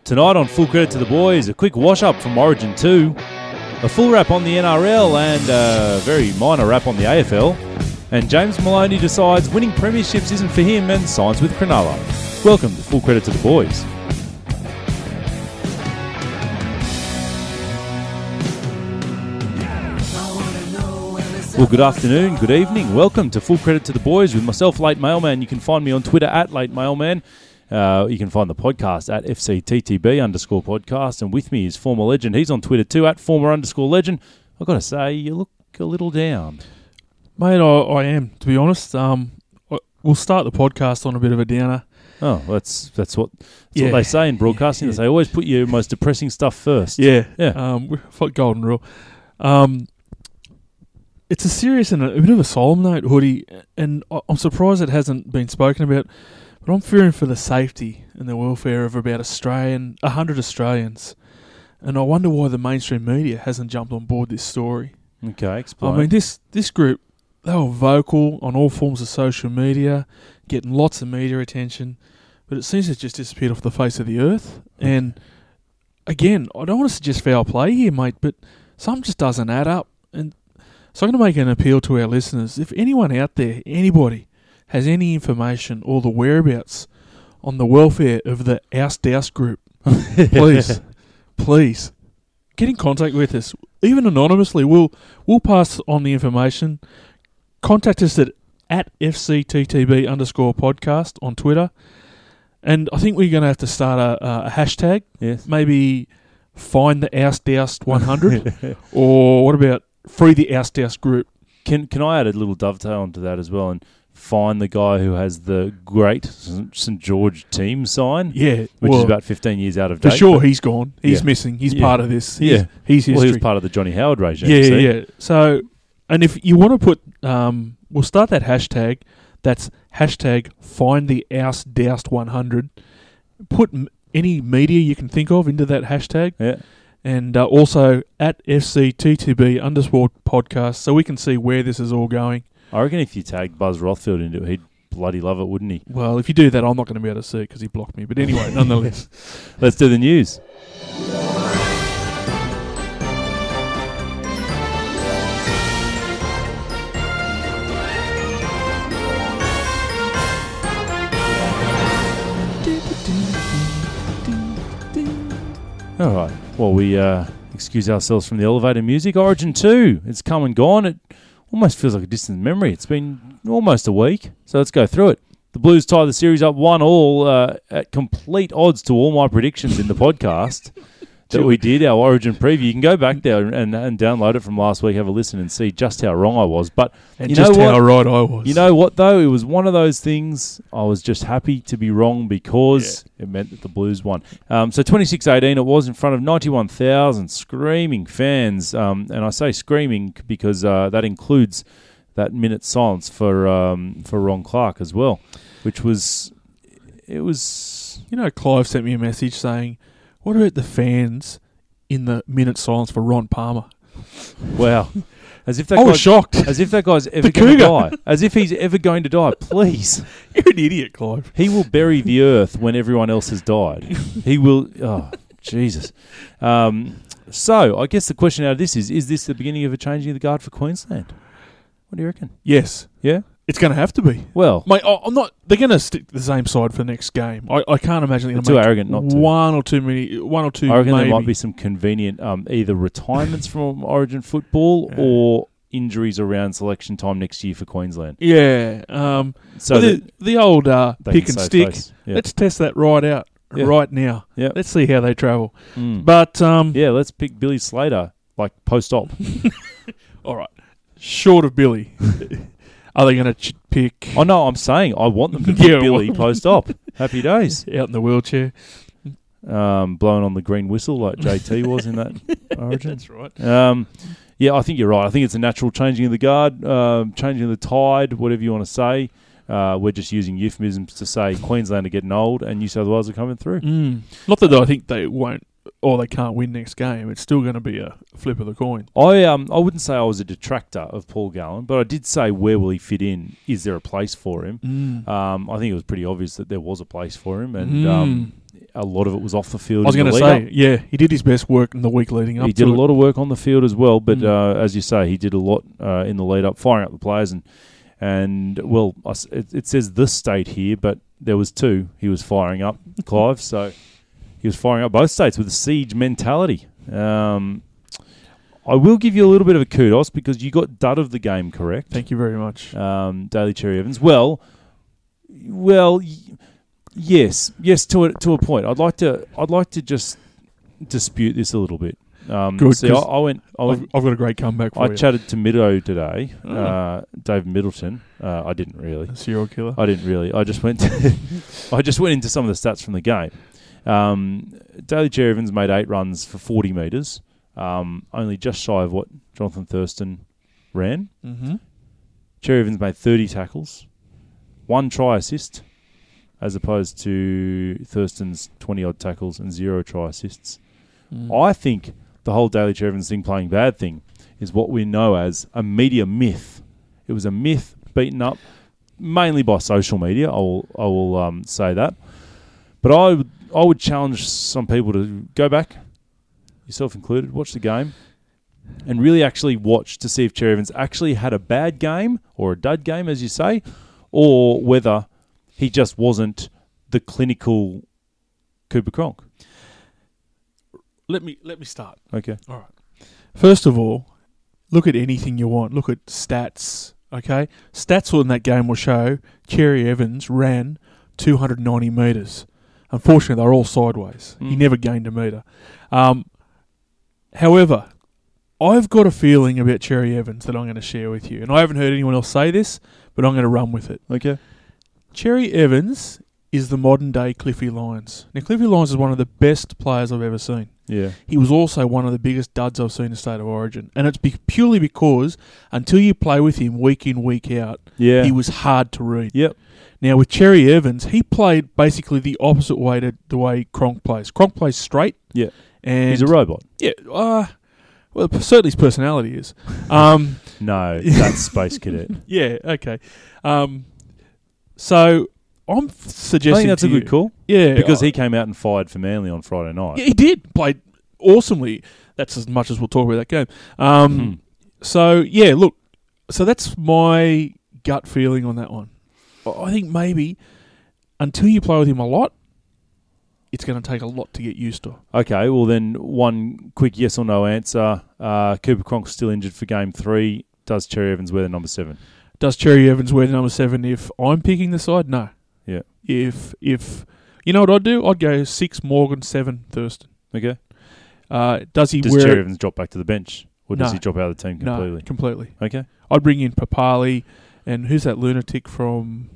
Tonight on Full Credit to the Boys, a quick wash-up from Origin 2, a full wrap on the NRL and a very minor wrap on the AFL, and James Maloney decides winning premierships isn't for him and signs with Cronulla. Welcome to Full Credit to the Boys. Well, good afternoon, good evening. Welcome to Full Credit to the Boys with myself, Late Mailman. You can find me on Twitter at Late Mailman. You can find the podcast at FCTTB_podcast. And with me is former legend. He's on Twitter too, at former_legend. I've got to say, you look a little down. Mate, I am, to be honest. We'll start the podcast on a bit of a downer. Oh, that's what they say in broadcasting. They always put your most depressing stuff first. Yeah. Golden rule. It's a serious and a bit of a solemn note, Hoodie, and I'm surprised it hasn't been spoken about, but I'm fearing for the safety and the welfare of about 100 Australians, and I wonder why the mainstream media hasn't jumped on board this story. Okay, explain. I mean, this group, they were vocal on all forms of social media, getting lots of media attention, but it seems to have just disappeared off the face of the earth. And again, I don't want to suggest foul play here, mate, but something just doesn't add up. And so I'm going to make an appeal to our listeners. If anyone out there, anybody, has any information or the whereabouts on the welfare of the Oust group, please get in contact with us. Even anonymously, we'll pass on the information. Contact us at FCTTB_podcast on Twitter. And I think we're going to have to start a hashtag. Yes. Maybe find the Oust 100. Or what about free the Oust group? Can I add a little dovetail onto that as well and find the guy who has the great St. George team sign? Yeah. Which is about 15 years out of date. For sure, he's gone. He's missing. He's part of this. He's history. Well, he was part of the Johnny Howard regime. Yeah. So, and if you want to put, we'll start that hashtag. That's hashtag find the Oust 100. Put any media you can think of into that hashtag. Yeah. And also at FCTTB_podcast so we can see where this is all going. I reckon if you tagged Buzz Rothfield into it, he'd bloody love it, wouldn't he? Well, if you do that, I'm not going to be able to see it because he blocked me. But anyway, nonetheless. Let's do the news. All right. Well, we excuse ourselves from the elevator music. Origin 2, it's come and gone. It almost feels like a distant memory. It's been almost a week, so let's go through it. The Blues tie the series up 1-1 at complete odds to all my predictions in the podcast that we did, our Origin preview. You can go back there and download it from last week, have a listen and see just how wrong I was. But and you know just how right I was. You know what, though? It was one of those things I was just happy to be wrong because it meant that the Blues won. So 26-18 it was in front of 91,000 screaming fans. And I say screaming because that includes that minute silence for Ron Clark as well, which was... It was... You know, Clive sent me a message saying, what about the fans in the minute silence for Ron Palmer? Wow. As if that I was shocked. As if that guy's ever going to die. As if he's ever going to die. Please. You're an idiot, Clive. He will bury the earth when everyone else has died. He will... Oh, Jesus. So, I guess the question out of this is this the beginning of a changing of the guard for Queensland? What do you reckon? Yes. Yeah? It's going to have to be. Well... Mate, I'm not... They're going to stick to the same side for the next game. I can't imagine they're going to make... too arrogant not to. One or two I reckon maybe. there might be some convenient either retirements from Origin football or injuries around selection time next year for Queensland. Yeah. So the old pick and stick. Yeah. Let's test that right out right now. Yeah. Let's see how they travel. But let's pick Billy Slater like post-op. All right. Short of Billy. Are they going to pick... Oh, no, I'm saying I want them to pick Billy post-op. Happy days. Out in the wheelchair. Blowing on the green whistle like JT was in that Origin. That's right. I think you're right. I think it's a natural changing of the guard, changing of the tide, whatever you want to say. We're just using euphemisms to say Queensland are getting old and New South Wales are coming through. Not that I think they won't or they can't win next game. It's still going to be a flip of the coin. I wouldn't say I was a detractor of Paul Gallen, but I did say where will he fit in? Is there a place for him? I think it was pretty obvious that there was a place for him, and a lot of it was off the field. I was going to say, yeah, he did his best work in the week leading up. He did a lot of work on the field as well, but Mm. as you say, he did a lot in the lead up, firing up the players, and well, it says this state here, but there was two he was firing up, Clive. So he was firing up both states with a siege mentality. I will give you a little bit of a kudos because you got dud of the game correct. Thank you very much. Daly Cherry Evans. Well, yes, to a point. I'd like to just dispute this a little bit. Good. See, I've got a great comeback for you. I chatted to Middo today, David Middleton. I didn't really. A serial killer. I didn't really. I just went into some of the stats from the game. Daly Cherry Evans made 8 runs for 40 metres, only just shy of what Jonathan Thurston ran. Mm-hmm. Cherry Evans made 30 tackles, 1 try assist, as opposed to Thurston's 20-odd tackles and 0 try assists. I think the whole Daly Cherry Evans thing playing bad thing is what we know as a media myth. It was a myth beaten up mainly by social media. I will say that. But I would challenge some people to go back, yourself included, watch the game and really actually watch to see if Cherry Evans actually had a bad game or a dud game, as you say, or whether he just wasn't the clinical Cooper Cronk. Let me start. Okay. All right. First of all, look at anything you want. Look at stats. Okay, stats in that game will show Cherry Evans ran 290 metres. Unfortunately, they're all sideways. He never gained a metre. However, I've got a feeling about Cherry Evans that I'm going to share with you, and I haven't heard anyone else say this, but I'm going to run with it. Okay. Cherry Evans is the modern-day Cliffy Lyons. Now, Cliffy Lyons is one of the best players I've ever seen. Yeah. He was also one of the biggest duds I've seen in State of Origin. And it's purely because until you play with him week in, week out, he was hard to read. Yep. Now, with Cherry Evans, he played basically the opposite way to the way Cronk plays. Cronk plays straight. Yeah. And he's a robot. Yeah. Well, certainly his personality is. No, that's Space Cadet. Yeah, okay. So I'm suggesting I think that's a good call. Yeah. Because he came out and fired for Manly on Friday night. Yeah, he did. Played awesomely. That's as much as we'll talk about that game. So, yeah, look. So that's my gut feeling on that one. I think maybe until you play with him a lot, it's going to take a lot to get used to. Okay, well then one quick yes or no answer. Cooper Cronk still injured for Game 3. Does Cherry Evans wear the number 7? Does Cherry Evans wear the number 7 if I'm picking the side? No. Yeah. If you know what I'd do? I'd go 6 Morgan, 7 Thurston. Okay. Does Cherry Evans drop back to the bench? Or does he drop out of the team completely? No, completely. Okay. I'd bring in Papali and who's that lunatic from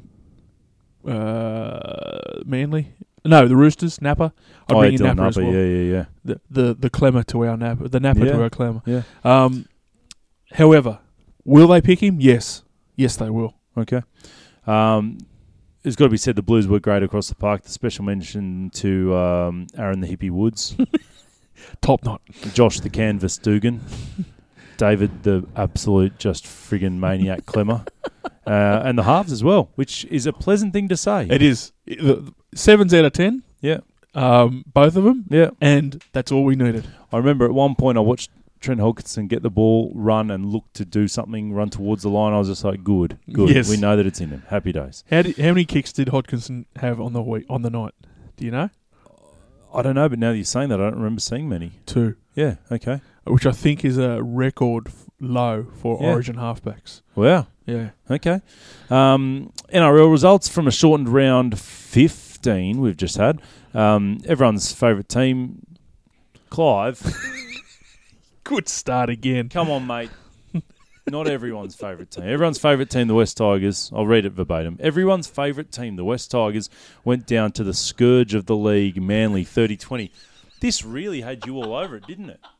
Manly? No, the Roosters, Napper. I'd bring in Napper as well. Yeah. The Clemmer to our Napper. The Napper to our Clemmer. Yeah. However, will they pick him? Yes. Yes, they will. Okay. It's got to be said the Blues were great across the park. The special mention to Aaron the Hippie Woods. Top knot. Josh the Canvas Dugan. David the absolute just friggin' maniac Clemmer. And the halves as well, which is a pleasant thing to say. It is. 7s out of 10. Yeah. Both of them. Yeah. And that's all we needed. I remember at one point I watched Trent Hodgkinson get the ball, run and look to do something, run towards the line. I was just like, good. Yes. We know that it's in him. Happy days. How many kicks did Hodgkinson have on the night? Do you know? I don't know, but now that you're saying that, I don't remember seeing many. 2. Yeah, okay. Which I think is a record low for Origin halfbacks. Wow. Yeah. Okay. NRL results from a shortened round 15 we've just had. Everyone's favourite team, Clive. Good start again. Come on, mate. Not everyone's favourite team. Everyone's favourite team, the West Tigers. I'll read it verbatim. Everyone's favourite team, the West Tigers, went down to the scourge of the league, Manly 30-20. This really had you all over it, didn't it?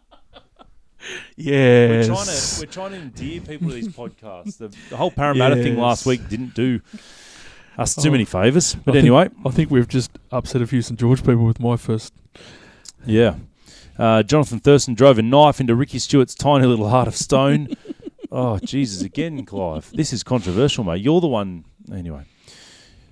Yes. We're trying to endear people to these podcasts. The whole Parramatta thing last week didn't do us too many favours. But anyway. I think we've just upset a few St George people with my first. Yeah. Jonathan Thurston drove a knife into Ricky Stewart's tiny little heart of stone. Oh, Jesus, again, Clive. This is controversial, mate. You're the one. Anyway.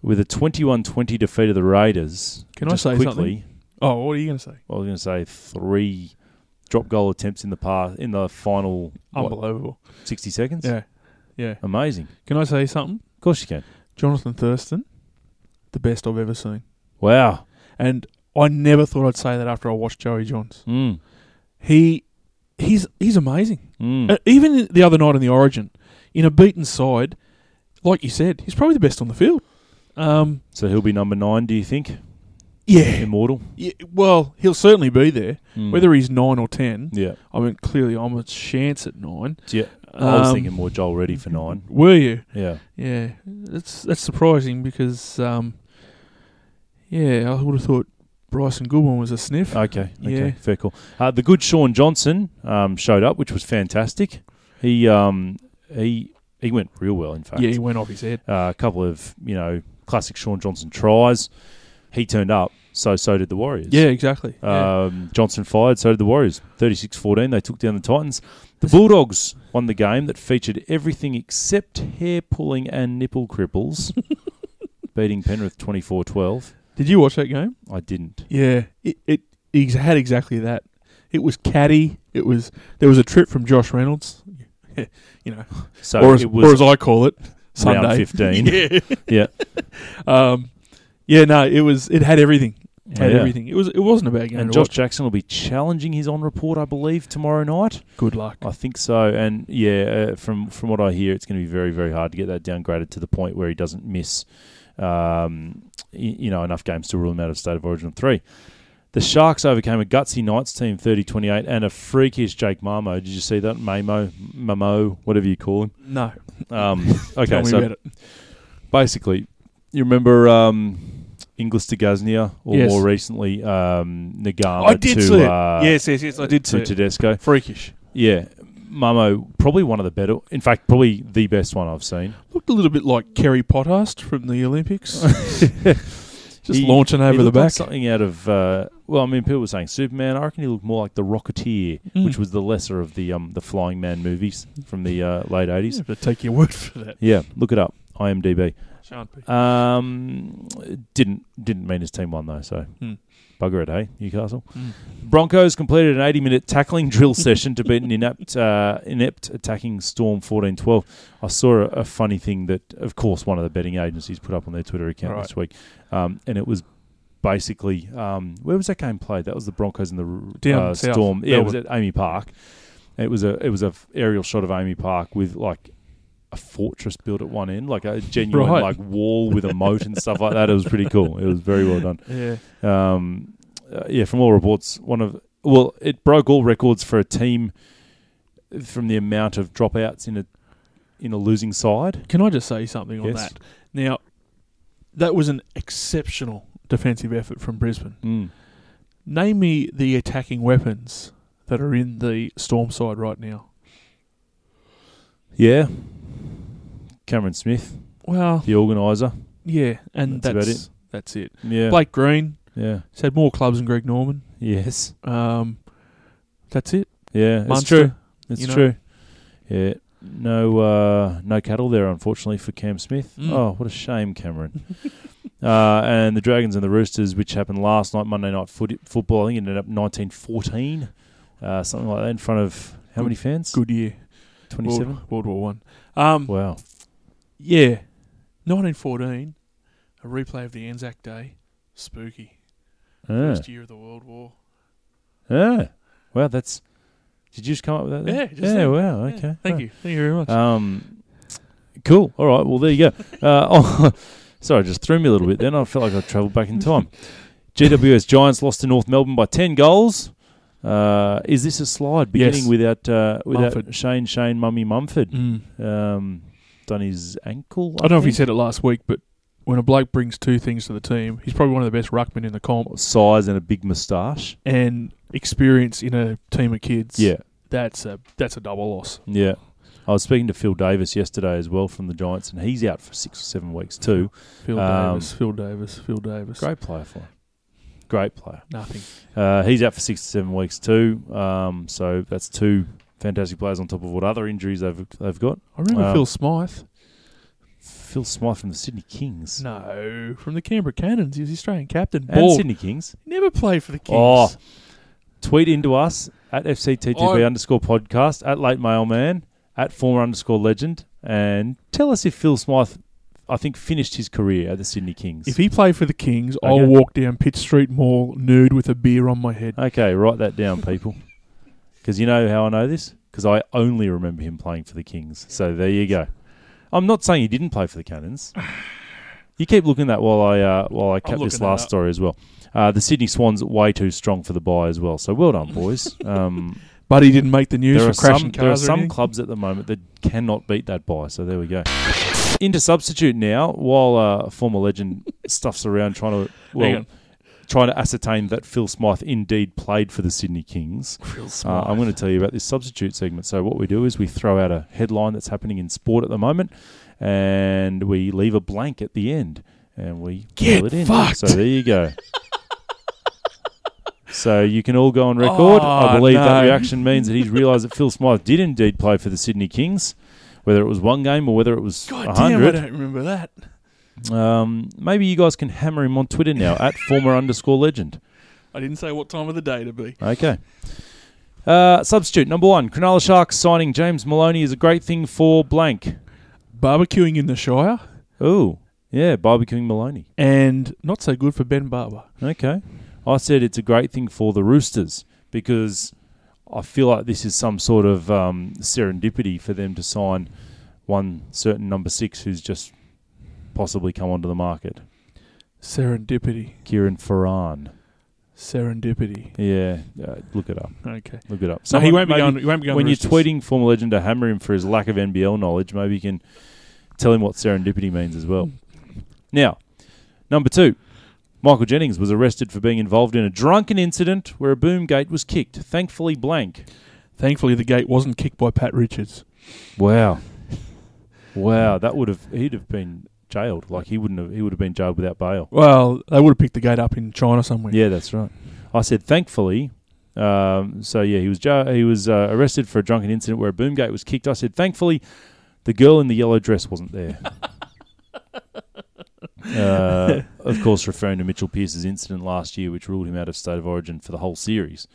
with a 21-20 defeat of the Raiders. Can I just say quickly, something? Oh, what are you going to say? I was going to say 3 drop goal attempts in the final Unbelievable. 60 seconds. Yeah. Amazing. Can I say something? Of course you can. Jonathan Thurston, the best I've ever seen. Wow. And I never thought I'd say that after I watched Joey Johns. Mm. He's amazing. Mm. Even the other night in the Origin, in a beaten side, like you said, he's probably the best on the field. So he'll be number 9, do you think? Yeah. Immortal? Yeah, well, he'll certainly be there. Mm. Whether he's 9 or 10, Yeah. I mean, clearly I'm a chance at 9. Yeah. I was thinking more Joel Reddy for 9. Were you? Yeah. Yeah. That's surprising because, I would have thought Bryson Goodwin was a sniff. Okay. Yeah. Fair call. The good Sean Johnson showed up, which was fantastic. He went real well, in fact. Yeah, he went off his head. A couple of, classic Sean Johnson tries. He turned up, so did the Warriors. Yeah, exactly. Johnson fired, so did the Warriors. 36-14, they took down the Titans. The Bulldogs won the game that featured everything except hair pulling and nipple cripples, beating Penrith 24-12. Did you watch that game? I didn't. Yeah, it had exactly that. It was catty. There was a trip from Josh Reynolds, So or it was as I call it, Sunday. round 15. Yeah. Yeah. No, it had everything. Everything. It wasn't a bad game. And to Josh watch. Jackson will be challenging his on report, I believe, tomorrow night. Good luck. I think so. And from what I hear, it's going to be very, very hard to get that downgraded to the point where he doesn't miss, enough games to rule him out of State of Origin 3. The Sharks overcame a gutsy Knights team 30-28 and a freakish Jake Mamo. Did you see that? Mamo, whatever you call him. No. Okay, Tell me so about it. basically, you remember Inglis to Gaznia, or Yes. more recently Nagama I did to see it. Yes, I did see to it. Tedesco. Freakish. Yeah, Mamo, probably one of the better. In fact, probably the best one I've seen. Looked a little bit like Kerry Pothurst from the Olympics. Just launching he over the looked like back. something out of. People were saying Superman. I reckon he looked more like the Rocketeer, which was the lesser of the Flying Man movies from the late 80s. Yeah, but take your word for that. Yeah, look it up. IMDb. Shan't be. Didn't mean his team won though, so bugger it, hey, Newcastle. Broncos completed an 80-minute tackling drill session to beat an inept attacking Storm 14-12. I saw a funny thing that, of course, one of the betting agencies put up on their Twitter account this week, and it was basically where was that game played? That was the Broncos and the Storm. Yeah, it was at Amy Park. It was a aerial shot of Amy Park with like a fortress built at one end, like a genuine like wall with a moat and stuff like that. It was pretty cool. It was very well done. Yeah. From all reports, it broke all records for a team from the amount of dropouts in a losing side. Can I just say something on Yes. that? Now, that was an exceptional defensive effort from Brisbane. Name me the attacking weapons that are in the Storm side right now. Yeah. Cameron Smith, Well, the organiser. yeah, and That's about it. That's it. Yeah. Blake Green, Yeah. he's had more clubs than Greg Norman. Yes. That's it. Yeah. It's Munster, true. It's you know. true. Yeah. No cattle there, unfortunately, for Cam Smith. Oh, what a shame, Cameron. And the Dragons and the Roosters, which happened last night, Monday Night Football, I think it ended up 1914, something like that, in front of how many fans? Good year. 27? World War One. Wow. Yeah. 1914, a replay of the Anzac Day. Spooky. First year of the World War. Well, that's... Did you just come up with that then? Yeah. Just Yeah, then. wow, Yeah. okay. Thank you. Thank you very much. Cool. All right, well, there you go. Sorry, it just threw me a little bit then. I felt like I travelled back in time. GWS Giants lost to North Melbourne by 10 goals. Is this a slide beginning without Mumford. Shane Mummy Mumford? Done his ankle? I don't know if he said it last week, but when a bloke brings two things to the team, he's probably one of the best ruckmen in the comp. Size and a big moustache. And experience in a team of kids. Yeah. That's a double loss. Yeah. I was speaking to Phil Davis yesterday as well from the Giants, and he's out for 6 or 7 weeks too. Phil Davis. Great player for him. Great player. Nothing. He's out for 6 to 7 weeks too. So that's 2 fantastic players on top of what other injuries they've got. I remember Phil Smythe. Phil Smythe from the Sydney Kings. No, from the Canberra Cannons. He was the Australian captain. And Bald. Sydney Kings. He never played for the Kings. Oh, tweet into us at FCTGB_podcast, at Late Mailman, at former_legend, and tell us if Phil Smythe, I think, finished his career at the Sydney Kings. If he played for the Kings, Okay. I'll walk down Pitt Street Mall nude with a beer on my head. Okay, write that down, people. Because you know how I know this? Because I only remember him playing for the Kings. So there you go. I'm not saying he didn't play for the Cannons. You keep looking at that while I cap this looking last that up. story as well. The Sydney Swans way too strong for the bye as well. So well done, boys. But he didn't make the news for crashing there are cars or some anything. clubs at the moment that cannot beat that bye. So there we go. Into substitute now, while former legend stuffs around trying to ascertain that Phil Smythe indeed played for the Sydney Kings. I'm going to tell you about this substitute segment. So what we do is we throw out a headline that's happening in sport at the moment, and we leave a blank at the end, and we fill it in. Fucked. So there you go. So you can all go on record. I believe that reaction means that he's realised that Phil Smythe did indeed play for the Sydney Kings, whether it was one game or whether it was God 100. damn, I don't remember that. Maybe you guys can hammer him on Twitter now at former_legend. I didn't say what time of the day to be. Okay. Substitute number 1. Cronulla Sharks signing James Maloney is a great thing for blank. Barbecuing in the Shire. Oh, yeah, barbecuing Maloney. And not so good for Ben Barber. Okay. I said it's a great thing for the Roosters because I feel like this is some sort of serendipity for them to sign one certain number 6 who's just possibly come onto the market. Serendipity. Kieran Ferran. Serendipity. Yeah, look it up. Okay. Look it up. So he won't be maybe going. when you're tweeting former legend to hammer him for his lack of NBL knowledge, maybe you can tell him what serendipity means as well. Now, number 2. Michael Jennings was arrested for being involved in a drunken incident where a boom gate was kicked. Thankfully blank. Thankfully, the gate wasn't kicked by Pat Richards. Wow. He'd have been jailed. Like he would have been jailed without bail. Well, they would have picked the gate up in China somewhere. Yeah, that's right. I said thankfully. So yeah, he was arrested for a drunken incident where a boom gate was kicked. I said thankfully, the girl in the yellow dress wasn't there. Of course, referring to Mitchell Pearce's incident last year, which ruled him out of State of Origin for the whole series.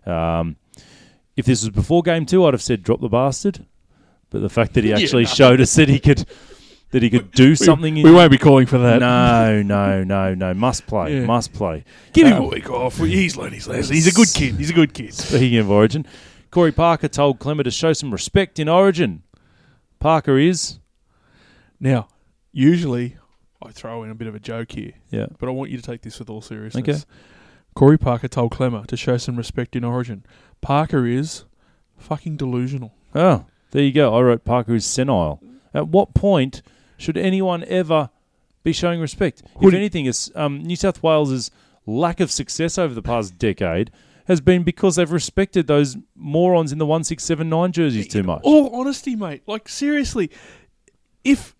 If this was before Game 2, I'd have said drop the bastard. But the fact that he actually showed us that he could do something. We won't be calling for that. No. Must play. Yeah. Must play. Give him a week off. He's learned his lesson. He's a good kid. He's a good kid. Speaking of Origin, Corey Parker told Clemmer to show some respect in Origin. Parker is... Now, usually I throw in a bit of a joke here. Yeah. But I want you to take this with all seriousness. Okay. Corey Parker told Clemmer to show some respect in Origin. Parker is fucking delusional. Oh, there you go. I wrote Parker is senile. At what point should anyone ever be showing respect? If anything, is New South Wales' lack of success over the past decade has been because they've respected those morons in the 1679 jerseys too much. All honesty, mate. Like, seriously, if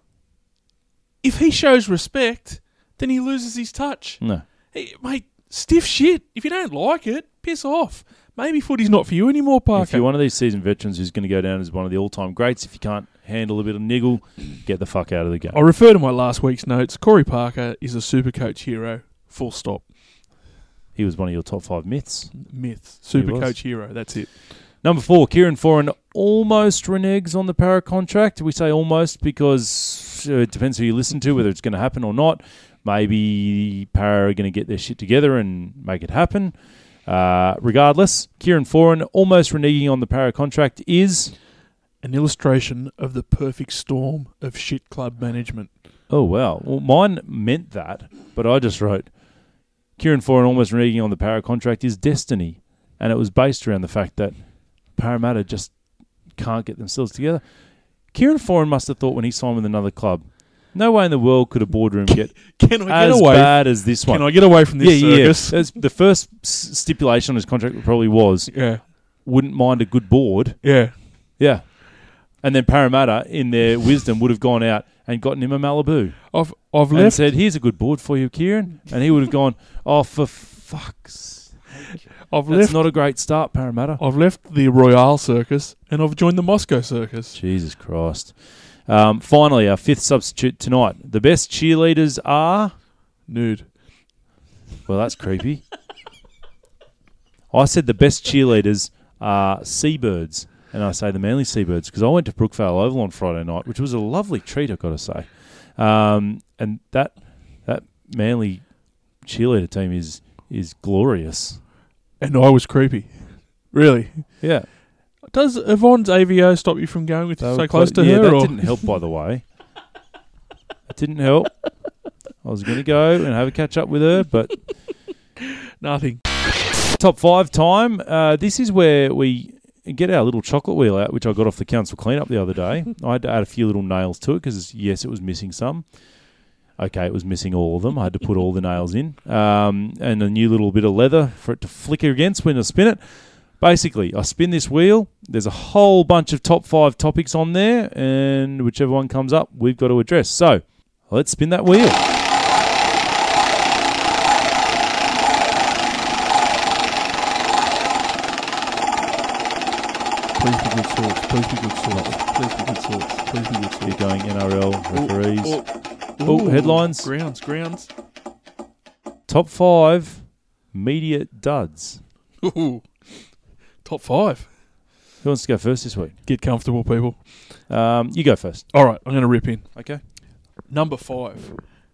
he shows respect, then he loses his touch. No. Hey, mate, stiff shit. If you don't like it, piss off. Maybe footy's not for you anymore, Parker. If you're one of these seasoned veterans who's going to go down as one of the all-time greats, if you can't handle a bit of niggle, get the fuck out of the game. I'll refer to my last week's notes. Corey Parker is a Supercoach hero. Full stop. He was one of your top 5 myths. Myth. He was. Supercoach hero. That's it. Number 4, Kieran Foran almost reneges on the para contract. We say almost because it depends who you listen to, whether it's going to happen or not. Maybe para are going to get their shit together and make it happen. Regardless, Kieran Foran almost reneging on the para contract is... an illustration of the perfect storm of shit club management. Oh, wow. Well, mine meant that, but I just wrote, Kieran Foran almost reneging on the para contract is destiny. And it was based around the fact that Parramatta just can't get themselves together. Kieran Foran must have thought when he signed with another club, no way in the world could a boardroom get as bad as this one. Can I get away from this circus? Yeah. The first stipulation on his contract probably was, wouldn't mind a good board. Yeah. Yeah. And then Parramatta, in their wisdom, would have gone out and gotten him a Malibu. I've and left. said, here's a good board for you, Kieran. And he would have gone, oh, for fuck's sake. That's not a great start, Parramatta. I've left the Royale Circus and I've joined the Moscow Circus. Jesus Christ. Finally, our fifth substitute tonight. The best cheerleaders are... Nude. Well, that's creepy. I said the best cheerleaders are Seabirds, and I say the Manly Seabirds because I went to Brookvale Oval on Friday night, which was a lovely treat, I've got to say. And that Manly cheerleader team is glorious. And I was creepy. Really? Yeah. Does Yvonne's AVO stop you from going with so close to her? That or? didn't help, by the way. It didn't help. I was going to go and have a catch up with her, but... Nothing. Top 5 time. This is where we get our little chocolate wheel out, which I got off the council cleanup the other day. I had to add a few little nails to it because, yes, it was missing some. Okay, it was missing all of them. I had to put all the nails in. And a new little bit of leather for it to flicker against when I spin it. Basically, I spin this wheel. There's a whole bunch of top 5 topics on there, and whichever one comes up, we've got to address. So, let's spin that wheel. Please be good sorts. Please be good sorts. Please be good sorts. Please be good sorts. You're going NRL, referees. Ooh, headlines. Grounds. Top 5 media duds. Ooh. Top 5. Who wants to go first this week? Get comfortable, people. You go first. All right, I'm going to rip in. Okay. Number 5.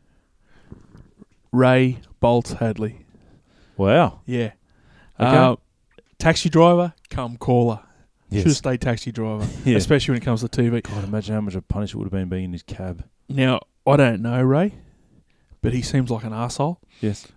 Ray Bolts Hadley. Wow. Yeah. Okay. Taxi driver, come caller. Yes. Should have stayed taxi driver, Yeah. especially when it comes to TV. God, imagine how much of a punish it would have been being in his cab. Now, I don't know Ray, but he seems like an arsehole. Yes.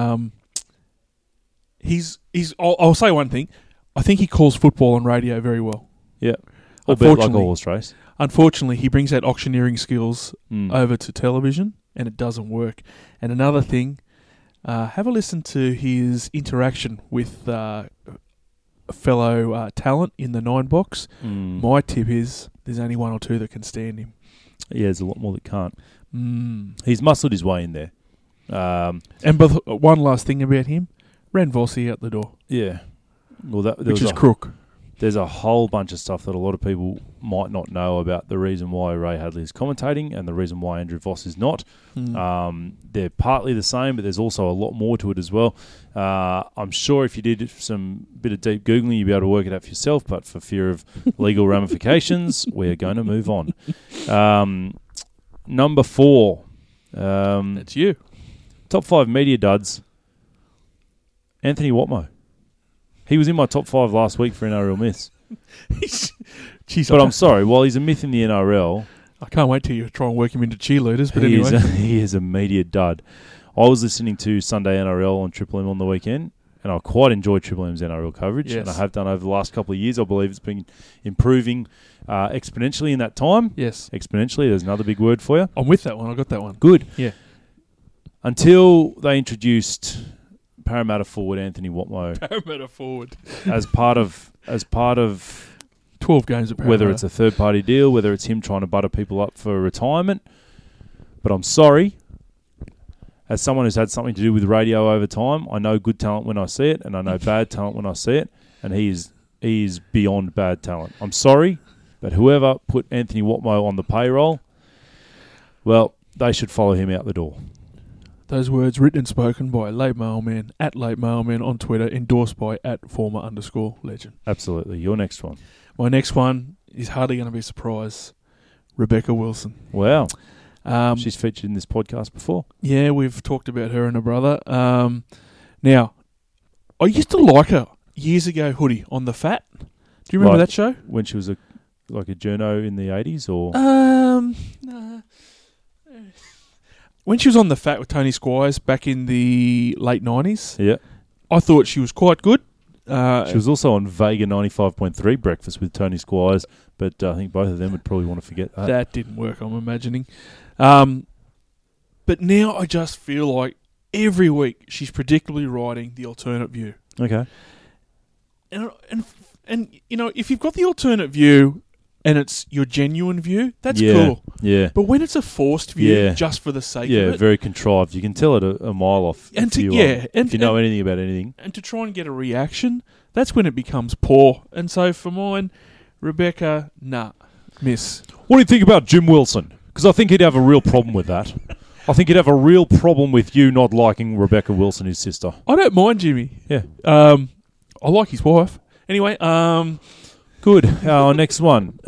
I'll say one thing. I think he calls football on radio very well. Yeah. A bit like a horse race. Unfortunately, he brings that auctioneering skills Mm. over to television, and it doesn't work. And another thing, have a listen to his interaction with a fellow talent in the 9 box. Mm. My tip is there's only 1 or 2 that can stand him. Yeah, there's a lot more that can't. Mm. He's muscled his way in there. And one last thing about him, ran Vossi out the door, Yeah. Well, which is crook. There's a whole bunch of stuff that a lot of people might not know about the reason why Ray Hadley is commentating and the reason why Andrew Voss is not. They're partly the same, but there's also a lot more to it as well. I'm sure if you did some bit of deep Googling, you'd be able to work it out for yourself, but for fear of legal ramifications, we're going to move on. Number 4. That's you. Top 5 media duds. Anthony Watmo. He was in my top 5 last week for NRL myths. Jeez, But I'm sorry, while he's a myth in the NRL, I can't wait till you try and work him into cheerleaders. But he anyway, he is a media dud. I was listening to Sunday NRL on Triple M on the weekend, and I quite enjoyed Triple M's NRL coverage, Yes. and I have done over the last couple of years. I believe it's been improving exponentially in that time. yes, Exponentially, there's another big word for you. I'm with that one. I got that one. Good. Yeah. Until they introduced Parramatta forward Anthony Watmo Parramatta forward. as part of 12 games at Parramatta. whether it's a third-party deal, whether it's him trying to butter people up for retirement. But I'm sorry, as someone who's had something to do with radio over time, I know good talent when I see it, and I know bad talent when I see it, and he is beyond bad talent. I'm sorry, but whoever put Anthony Watmo on the payroll, well, they should follow him out the door. Those words written and spoken by Late Mailman, at Late Mailman on Twitter, endorsed by at @former_legend. Absolutely. Your next one. My next one is hardly going to be a surprise. Rebecca Wilson. Wow. She's featured in this podcast before. Yeah, we've talked about her and her brother. Now, I used to like her years ago, Hoodie, on The Fat. Do you remember that show? When she was a journo in the 80s? Or Nah. When she was on The Fat with Tony Squires back in the late 90s, Yeah. I thought she was quite good. She was also on Vega 95.3 Breakfast with Tony Squires, but I think both of them would probably want to forget that. That didn't work, I'm imagining. But now I just feel like every week she's predictably writing the alternate view. Okay. And you know, if you've got the alternate view and it's your genuine view, that's Yeah. cool. Yeah. But when it's a forced view Yeah. just for the sake Yeah, of it, very contrived. You can tell it a mile off. And if to- you, yeah, and- if you know anything about anything. and to try and get a reaction, that's when it becomes poor. And so for mine, Rebecca, nah. Miss. What do you think about Jim Wilson? Because I think he'd have a real problem with that. I think he'd have a real problem with you not liking Rebecca Wilson, his sister. I don't mind Jimmy. Yeah. I like his wife. Anyway, Good. Our next one.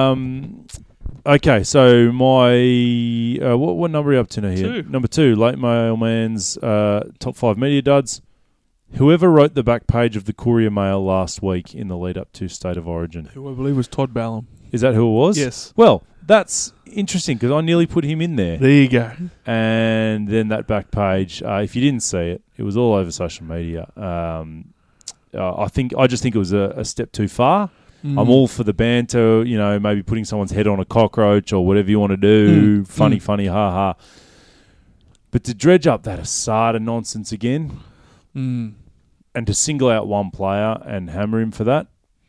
Okay, so my... what number are you up to now here? 2. Number 2, Late Mailman's top 5 media duds. Whoever wrote the back page of the Courier Mail last week in the lead up to State of Origin. who I believe was Todd Ballum. Is that who it was? Yes. Well, that's interesting because I nearly put him in there. There you go. And then that back page, if you didn't see it, it was all over social media. I just think it was a step too far. I'm all for the banter, maybe putting someone's head on a cockroach or whatever you want to do. Funny, ha. But to dredge up that Asada nonsense again and to single out one player and hammer him for that,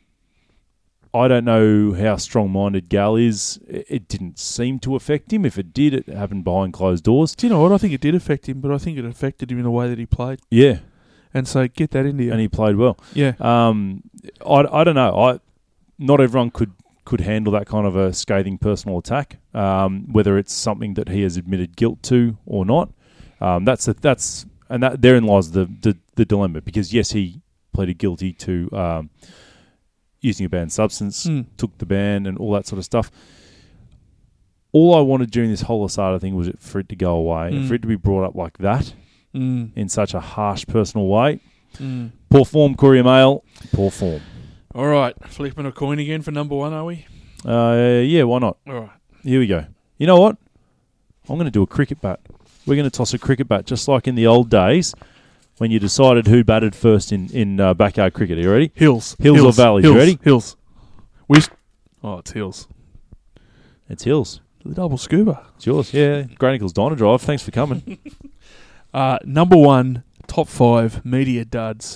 I don't know how strong-minded Gal is. It didn't seem to affect him. If it did, it happened behind closed doors. Do you know what? I think it did affect him, but I think it affected him in the way that he played. Yeah. And so get that into you. And he played well. Yeah. I don't know. Not everyone could handle that kind of a scathing personal attack, whether it's something that he has admitted guilt to or not. Therein lies the dilemma, because yes, he pleaded guilty to using a banned substance, took the ban and all that sort of stuff. All I wanted during this whole Asada thing was for it to go away and for it to be brought up like that in such a harsh personal way. Poor form, Courier Mail. Poor form. All right. Flipping a coin again for number 1, are we? Yeah, why not? All right. Here we go. You know what? I'm going to do a cricket bat. We're going to toss a cricket bat just like in the old days when you decided who batted first in backyard cricket. Are you ready? Hills or valleys? You ready? Hills. It's Hills. It's Hills. The double scuba. It's yours. Yeah. Great Nichols Diner Drive. Thanks for coming. Number 1, top 5 media duds.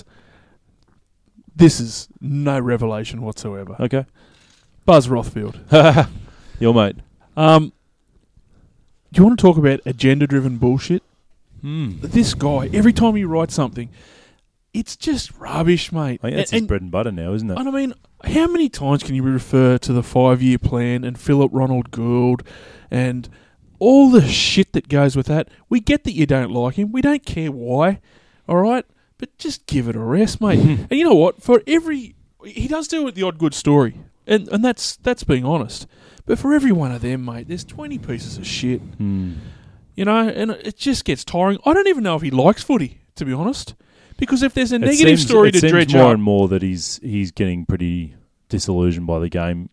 This is no revelation whatsoever. Okay. Buzz Rothfield. Your mate. Do you want to talk about agenda-driven bullshit? This guy, every time he writes something, it's just rubbish, mate. I think that's his bread and butter now, isn't it? And I mean, how many times can you refer to the 5-year plan and Philip Ronald Gould and all the shit that goes with that? We get that you don't like him. We don't care why, all right? But just give it a rest, mate. And you know what? He does do with the odd good story, and that's being honest. But for every one of them, mate, there's 20 pieces of shit. And it just gets tiring. I don't even know if he likes footy, to be honest. Because if there's a negative story to dredge up... It seems more and more that he's getting pretty disillusioned by the game,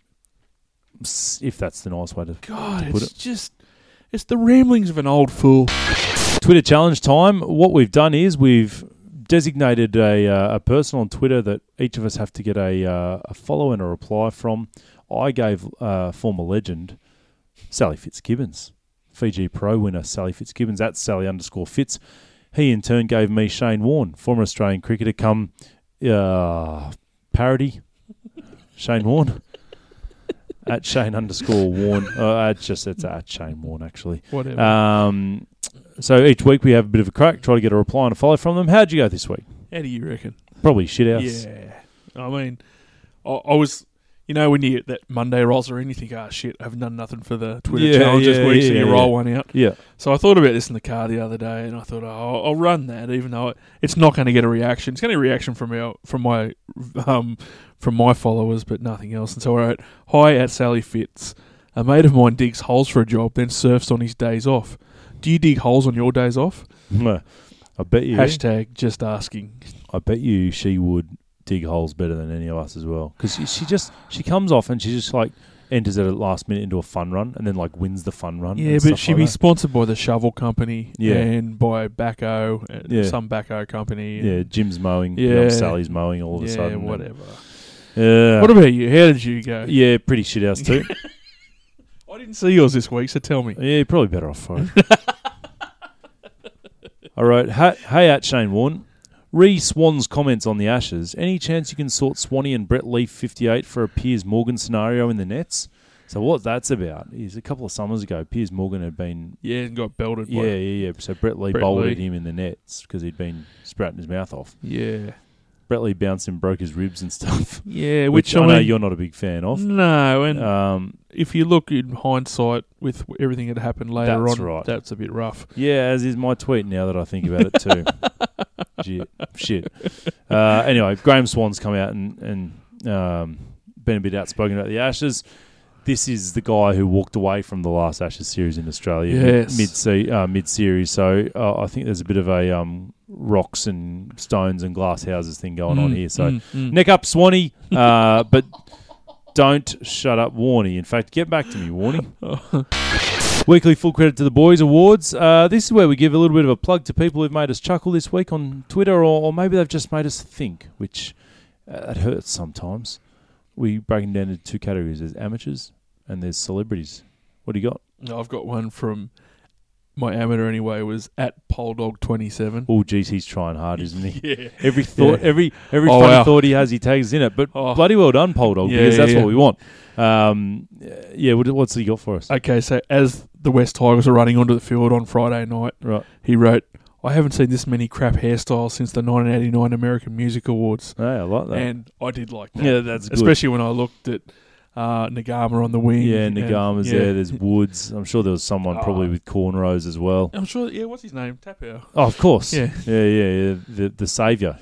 if that's the nice way to put it. It's the ramblings of an old fool. Twitter challenge time. What we've done is we've designated a person on Twitter that each of us have to get a follow and a reply from. I gave former legend Sally Fitzgibbons, Fiji Pro winner Sally Fitzgibbons at Sally_Fitz. He in turn gave me Shane Warne, former Australian cricketer, come parody Shane Warne at Shane_Warne. It's at Shane Warne actually. Whatever. So each week we have a bit of a crack, try to get a reply and a follow from them. How'd you go this week? How do you reckon? Probably shit house. Yeah. I mean, I was... when you get that Monday rolls around, you think, shit, I haven't done nothing for the Twitter challenge this week, so you roll one out. Yeah. So I thought about this in the car the other day, and I thought, I'll run that, even though it's not going to get a reaction. It's going to get a reaction from my followers, but nothing else. And so I wrote, hi at Sally Fitz. A mate of mine digs holes for a job, then surfs on his days off. Do you dig holes on your days off? I bet you. Hashtag just asking. I bet you she would dig holes better than any of us as well, because she comes off and she just like enters at the last minute into a fun run and then like wins the fun run. Yeah, but she'd be sponsored by the shovel company and by Bacco, some Bacco company. Yeah, Jim's mowing. Yeah, Sally's mowing all of a sudden. Whatever. Yeah. What about you? How did you go? Yeah, pretty shit house too. I didn't see yours this week, so tell me. Yeah, you're probably better off for it. All right. Hey at Shane Warne. Swan's comments on the Ashes. Any chance you can sort Swanee and Brett Leaf 58 for a Piers Morgan scenario in the nets? So what that's about is a couple of summers ago, Piers Morgan had been... Yeah, and got belted. Yeah. So Brett Lee bowled him in the nets because he'd been sprouting his mouth off. Yeah. Bretley bounced and broke his ribs and stuff. Yeah, which I know you're not a big fan of. No, and if you look in hindsight with everything that happened later That's on, right. that's a bit rough. Yeah, as is my tweet now that I think about it too. Shit. Anyway, Graham Swan's come out and been a bit outspoken about the Ashes. This is the guy who walked away from the last Ashes series in Australia mid-series. So I think there's a bit of a rocks and stones and glass houses thing going on here. So neck up, Swanee, but don't shut up, Warnie. In fact, get back to me, Warnie. Weekly Full Credit to the Boys Awards. This is where we give a little bit of a plug to people who've made us chuckle this week on Twitter, or maybe they've just made us think, which it hurts sometimes. We break them down into two categories. There's amateurs and there's celebrities. What do you got? I've got one from my amateur anyway. Was at Poledog27. Oh, geez, he's trying hard, isn't he? Yeah. Every thought, every funny thought he has, he tags in it. But bloody well done, Poledog, because that's what we want. What's he got for us? Okay, so as the West Tigers are running onto the field on Friday night, right, he wrote, "I haven't seen this many crap hairstyles since the 1989 American Music Awards." Hey, I like that. And I did like that. Yeah, that's good. Especially when I looked at Nagama on the wing. Yeah, Nagama's there. There's Woods. I'm sure there was someone probably with cornrows as well. I'm sure, what's his name? Tapper. Oh, of course. Yeah. The saviour.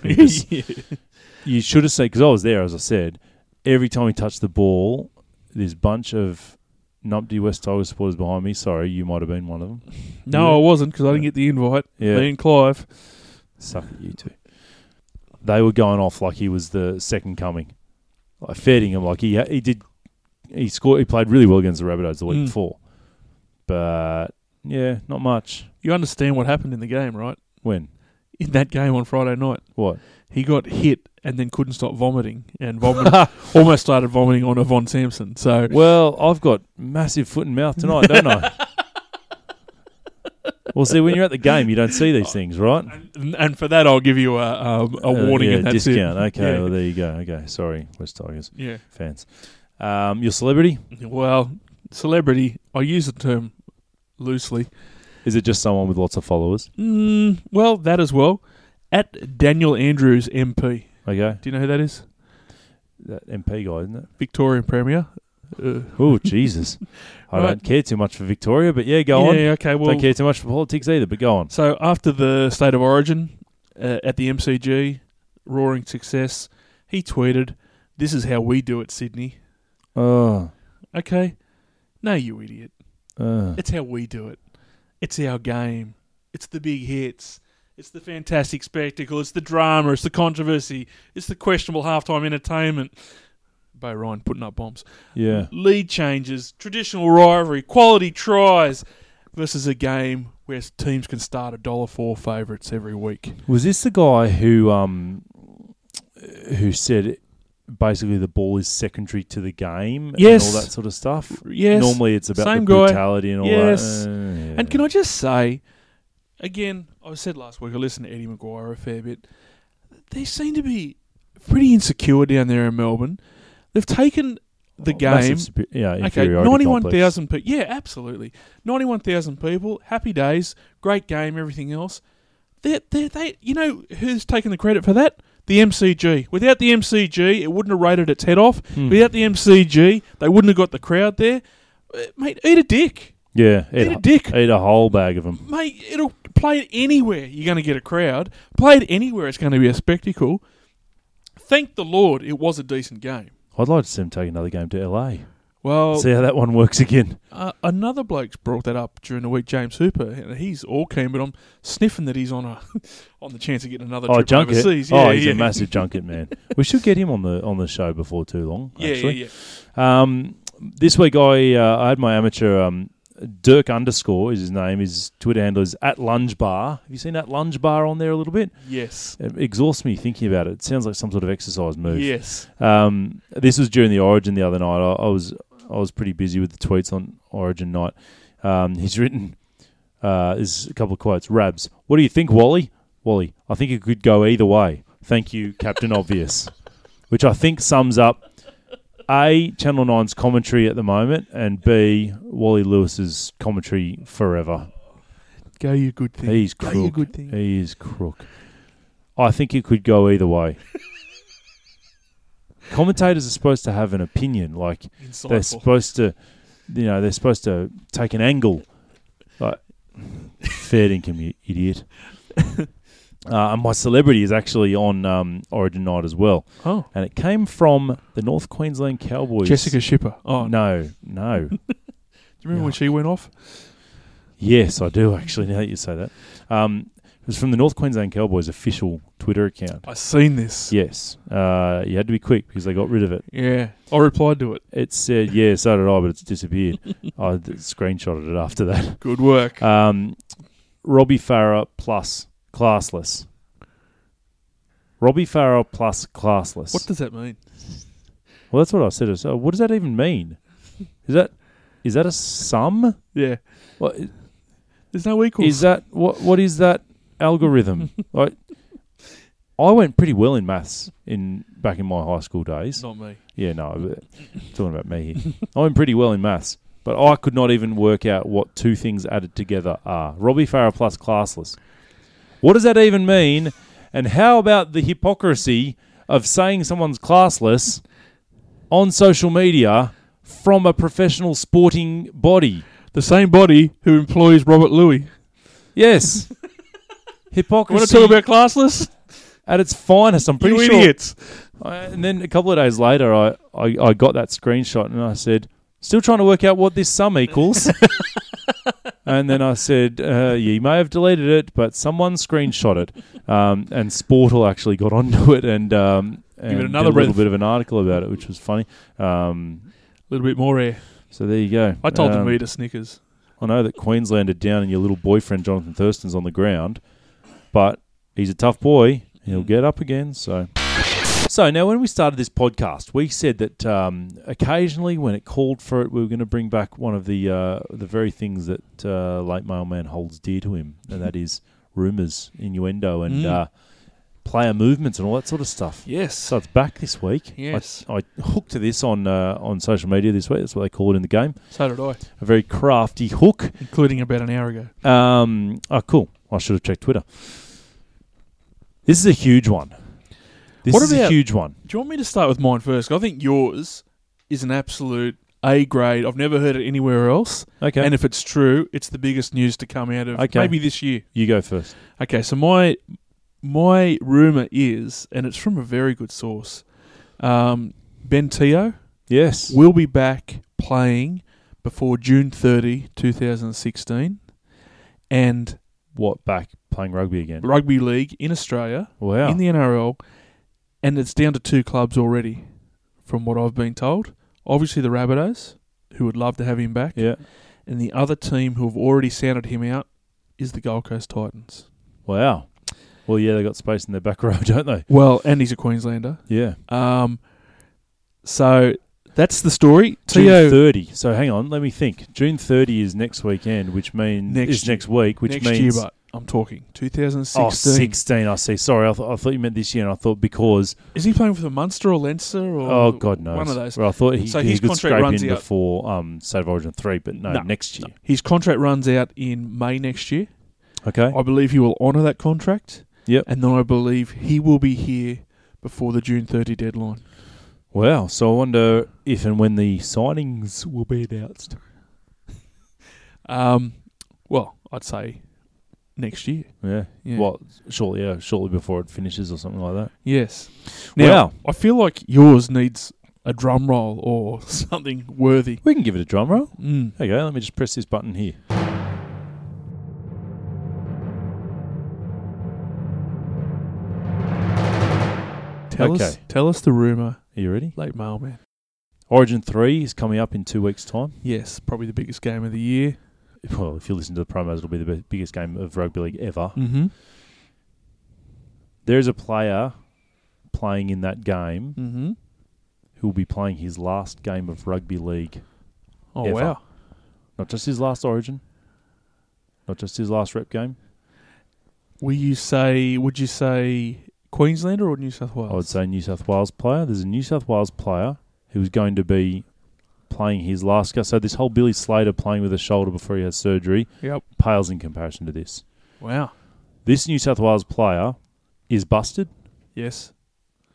You should have seen, because I was there, as I said, every time he touched the ball, this bunch of numpty West Tigers supporters behind me. Sorry, you might have been one of them. No, I wasn't, because I didn't get the invite. Yeah. Me and Clive. Suck at you two. They were going off like he was the second coming. Like feeding him like he scored. He played really well against the Rabbitohs the week before. But, not much. You understand what happened in the game, right? When? In that game on Friday night. What? He got hit and then couldn't stop vomiting, and almost started vomiting on Yvonne Sampson. So, well, I've got massive foot and mouth tonight, don't I? Well, see, when you're at the game, you don't see these things, right? And for that, I'll give you a warning. And that's discount. It. Okay, well, there you go. Okay, sorry, West Tigers fans. Your celebrity? Well, celebrity, I use the term loosely. Is it just someone with lots of followers? Well, that as well. At Daniel Andrews MP. Okay. Do you know who that is? That MP guy, isn't it? Victorian Premier. Oh, Jesus. I don't care too much for Victoria, but go on. Yeah, okay. Well, don't care too much for politics either, but go on. So after the State of Origin at the MCG, roaring success, he tweeted, "This is how we do it, Sydney." Oh. Okay. No, you idiot. It's how we do it. It's our game. It's the big hits. It's the fantastic spectacle. It's the drama. It's the controversy. It's the questionable halftime entertainment. Bo Ryan putting up bombs. Yeah. Lead changes, traditional rivalry, quality tries versus a game where teams can start $1.04 favourites every week. Was this the guy who said basically the ball is secondary to the game and all that sort of stuff? Yes. Normally it's about Same the brutality and all that. And can I just say, again, I said last week, I listened to Eddie Maguire a fair bit. They seem to be pretty insecure down there in Melbourne. They've taken the game. Okay, 91,000 people. Yeah, absolutely. 91,000 people. Happy days. Great game. Everything else. They. You know who's taken the credit for that? The MCG. Without the MCG, it wouldn't have rated its head off. Without the MCG, they wouldn't have got the crowd there. Mate, eat a dick. Yeah, eat a dick. Eat a whole bag of them. Mate, it'll play it anywhere. You're going to get a crowd. Play it anywhere. It's going to be a spectacle. Thank the Lord, it was a decent game. I'd like to see him take another game to LA. Well, see how that one works again. Another bloke's brought that up during the week, James Hooper, and he's all keen, but I'm sniffing that he's on the chance of getting another trip junket. overseas. Yeah, he's a massive junket man. We should get him on the show before too long. Actually. Yeah. This week I had my amateur Dirk _ is his name. His Twitter handle is @LungeBar. Have you seen that Lunge Bar on there a little bit? Yes. It exhausts me thinking about it. It sounds like some sort of exercise move. Yes. This was during the Origin the other night. I was pretty busy with the tweets on Origin night. He's written, there's a couple of quotes. Rabs, what do you think, Wally? Wally, I think it could go either way. Thank you, Captain Obvious. Which I think sums up A, Channel 9's commentary at the moment, and B, Wally Lewis's commentary forever. Go you good thing. He's crook. He is crook. I think it could go either way. commentators are supposed to have an opinion. Like they're Insightful. supposed to, they're supposed to take an angle. Like fair dinkum, you idiot. And my celebrity is actually on Origin night as well, Oh, and it came from the North Queensland Cowboys. Jessica Schipper. Oh, No. Do you remember when Yuck. she went off? Yes, I do actually. Now that you say that, it was from the North Queensland Cowboys official Twitter account. I seen this. Yes, you had to be quick because they got rid of it. Yeah. I replied to it. It said, "Yeah, so did I," but it's disappeared. I screenshotted it after that. Good work. Robbie Farah plus classless. Robbie Farah plus classless. What does that mean? Well, that's what I said. So, what does that even mean? Is that a sum? Yeah. What There's no equals. is that? What is that algorithm? Like, I went pretty well in maths back in my high school days. Not me. Yeah, no, but talking about me here. I went pretty well in maths, but I could not even work out what two things added together are. Robbie Farah plus classless. What does that even mean? And how about the hypocrisy of saying someone's classless on social media from a professional sporting body? The same body who employs Robert Louis. Yes. Hypocrisy You want to talk about classless? at its finest, I'm pretty You sure. idiots. And then a couple of days later, I got that screenshot and I said, still trying to work out what this sum equals. And then I said, you may have deleted it, but someone screenshot it. And Sportal actually got onto it and it another did a little breath. bit of an article about it, which was funny. A little bit more air. So there you go. I told them to eat a Snickers. I know that Queensland are down and your little boyfriend Jonathan Thurston's on the ground, but he's a tough boy. He'll get up again. So now when we started this podcast, we said that occasionally when it called for it, we were going to bring back one of the very things that late mailman holds dear to him, and that is rumours, innuendo, and player movements and all that sort of stuff. Yes. So it's back this week. Yes. I hooked to this on social media this week. That's what they call it in the game. So did I. A very crafty hook. Including about an hour ago. Cool. I should have checked Twitter. This is a huge one. This What is a about- huge one. Do you want me to start with mine first? 'Cause I think yours is an absolute A grade. I've never heard it anywhere else. Okay. And if it's true, it's the biggest news to come out of maybe this year. You go first. Okay, so my rumour is, and it's from a very good source, Ben Teo Yes. will be back playing before June 30, 2016, and What, back playing rugby again? rugby league in Australia, Wow. in the NRL, and it's down to 2 clubs already, from what I've been told. Obviously the Rabbitohs, who would love to have him back, Yeah. and the other team who have already sounded him out is the Gold Coast Titans. Wow. Well, yeah, they got space in their back row, don't they? Well, and he's a Queenslander. Yeah. So that's the story. June Teo 30. So hang on, let me think. June 30 is next weekend, which means Next next week, which next means year, but I'm talking 2016. Oh, 16, I see. Sorry, I thought you meant this year, and I thought because... Is he playing for the Munster or Leinster or Oh, God knows. one of those? Well, I thought he So could his contract scrape runs in out. before State of Origin 3, but no, next year. His contract runs out in May next year. Okay. I believe he will honour that contract. Yep. And then I believe he will be here before the June 30 deadline. Wow. So I wonder if and when the signings will be announced. Well, I'd say next year. Yeah. Yeah. Well, shortly before it finishes or something like that. Yes. Now, Wow. I feel like yours needs a drum roll or something worthy. We can give it a drum roll. Mm. Okay, let me just press this button here. Tell us the rumour, Are you ready? late mailman. Origin 3 is coming up in 2 weeks' time. Yes, probably the biggest game of the year. Well, if you listen to the promos, it'll be the biggest game of rugby league ever. Mm-hmm. There's a player playing in that game Mm-hmm. who will be playing his last game of rugby league. Oh, Ever. wow. Not just his last Origin. Not just his last rep game. Would you say Queenslander or New South Wales? I would say New South Wales player. There's a New South Wales player who's going to be playing his last game. So this whole Billy Slater playing with a shoulder before he has surgery Yep. pales in comparison to this. Wow. This New South Wales player is busted. Yes.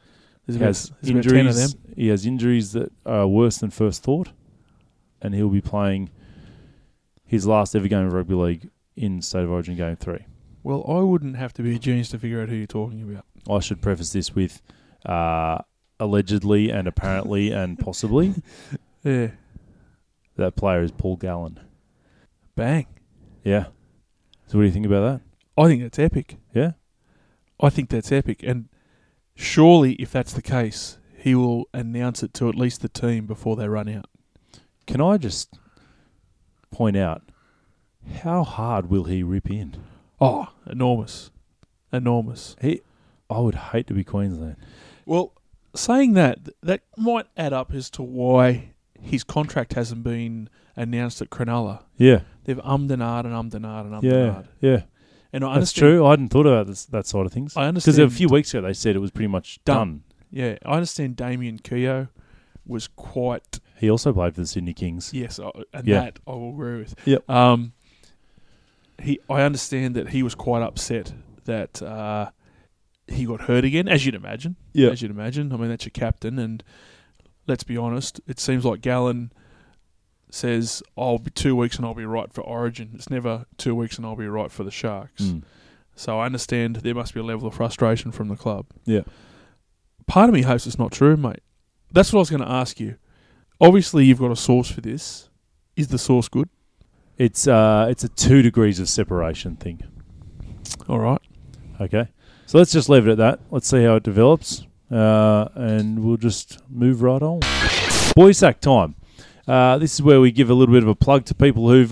There's about 10 of them. He has injuries that are worse than first thought, and he'll be playing his last ever game of rugby league in State of Origin Game 3. Well, I wouldn't have to be a genius to figure out who you're talking about. I should preface this with allegedly and apparently and possibly. Yeah. That player is Paul Gallen. Bang. Yeah. So what do you think about that? I think that's epic. Yeah? I think that's epic. And surely, if that's the case, he will announce it to at least the team before they run out. Can I just point out, how hard will he rip in? Oh, enormous. Enormous. I would hate to be Queensland. Well, saying that might add up as to why his contract hasn't been announced at Cronulla. Yeah. They've ummed and ahed. Yeah. And I That's understand, true. I hadn't thought about that side of things. I understand. Because a few weeks ago they said it was pretty much done. Yeah, I understand Damien Keogh was quite... He also played for the Sydney Kings. Yes, and Yeah. that I will agree with. Yep. I understand that he was quite upset that he got hurt again, as you'd imagine. Yeah. As you'd imagine. I mean, that's your captain, and let's be honest, it seems like Gallen says, I'll be 2 weeks and I'll be right for Origin. It's never 2 weeks and I'll be right for the Sharks. Mm. So I understand there must be a level of frustration from the club. Yeah. Part of me hopes it's not true, mate. That's what I was going to ask you. Obviously, you've got a source for this. Is the source good? It's a 2 degrees of separation thing. All right. Okay. So let's just leave it at that. Let's see how it develops. And we'll just move right on. Boys Sack time. This is where we give a little bit of a plug to people who've,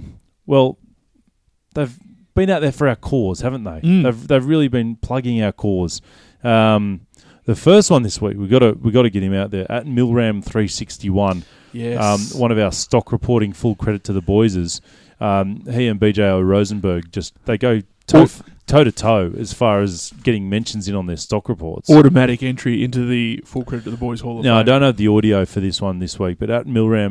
they've been out there for our cause, haven't they? Mm. They've really been plugging our cause. The first one this week, we got to get him out there at Milram361. Yes. One of our stock reporting, full credit to the boys is he and BJO Rosenberg they go toe to toe as far as getting mentions in on their stock reports. Automatic entry into the full credit to the boys Hall of Fame. Now I don't have the audio for this one this week, but at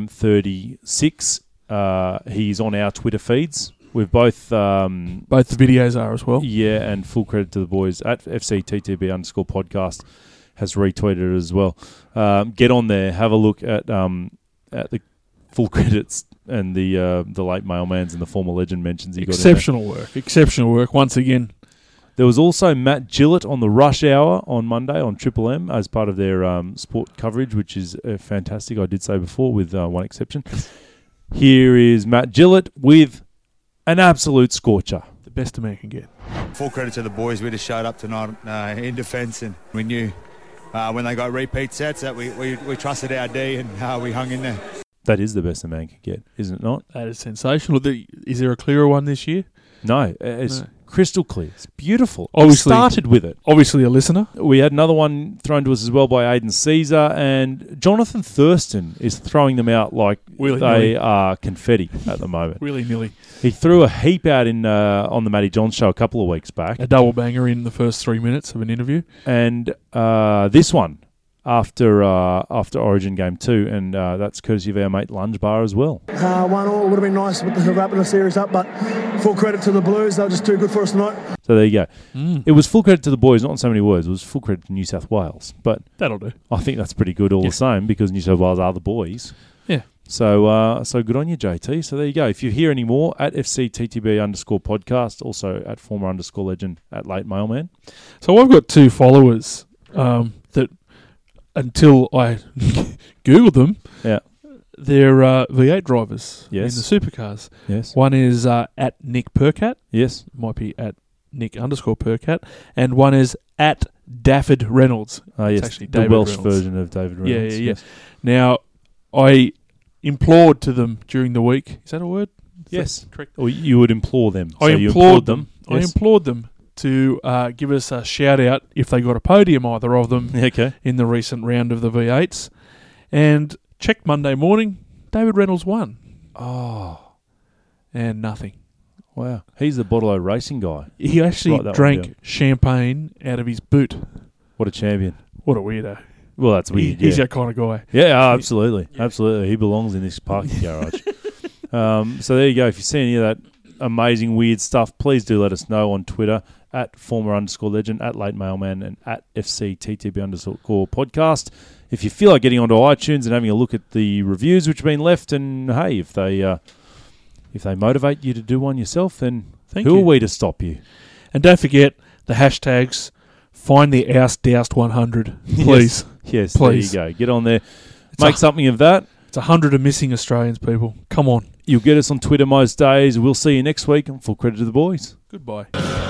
Milram36, he's on our Twitter feeds. We've both the videos are as well. Yeah, and full credit to the boys at FCTTB_podcast has retweeted it as well. Get on there, have a look at the full credits and the late mailmans and the former legend mentions he got in there. Exceptional work once again. There was also Matt Gillett on the Rush Hour on Monday on Triple M as part of their sport coverage, which is fantastic. I did say before, with one exception. Here is Matt Gillett with an absolute scorcher. The best a man can get. Full credit to the boys. We just showed up tonight in defence, and we knew when they got repeat sets that we trusted our D and we hung in there. That is the best a man can get, isn't it not? That is sensational. Is there a clearer one this year? No, it's crystal clear. It's beautiful. Obviously, we started with it. Obviously a listener. We had another one thrown to us as well by Aidan Caesar, and Jonathan Thurston is throwing them out like they are confetti at the moment. Willy-nilly. He threw a heap out on the Matty Johns show a couple of weeks back. A double banger in the first 3 minutes of an interview. And this one after Origin Game 2, and that's courtesy of our mate Lunge Bar as well. 1-1 would have been nice with the wrapping the series up, but full credit to the Blues. They were just too good for us tonight. So there you go. It was full credit to the boys, not in so many words. It was full credit to New South Wales. But that'll do. I think that's pretty good all the same, because New South Wales are the boys. Yeah. So good on you, JT. So there you go. If you hear any more, at FCTTB_podcast, also at former_legend at late mailman. So I've got 2 followers that, until I Googled them, they're V8 drivers in the supercars. Yes. One is at Nick Percat. Yes. Might be at Nick_Percat. And one is at Dafford Reynolds. Yes. It's actually the David Welsh Reynolds. version of David Reynolds. Yeah. Now, I implored to them during the week. Is that a word? Yes. Correct. Or you would implore them. I implored them. Yes. I implored them to give us a shout out if they got a podium, either of them, in the recent round of the V8s. And checked Monday morning, David Reynolds won. Oh. And nothing. Wow. He's the Bottle Racing guy. He actually drank champagne out of his boot. What a champion. What a weirdo. Well, that's weird. He's that kind of guy. Yeah, absolutely. Yeah. Absolutely. He belongs in this parking garage. So there you go. If you see any of that amazing, weird stuff, please do let us know on Twitter at former_legend, at late mailman, and at FCTTB_podcast. If you feel like getting onto iTunes and having a look at the reviews which have been left, and hey, if they motivate you to do one yourself, then who are we to stop you? And don't forget the hashtags. Find the Doused 100, please. Yes, please. There you go. Get on there. Make something of that. It's 100 of missing Australians, people. Come on. You'll get us on Twitter most days. We'll see you next week. Full credit to the boys. Goodbye.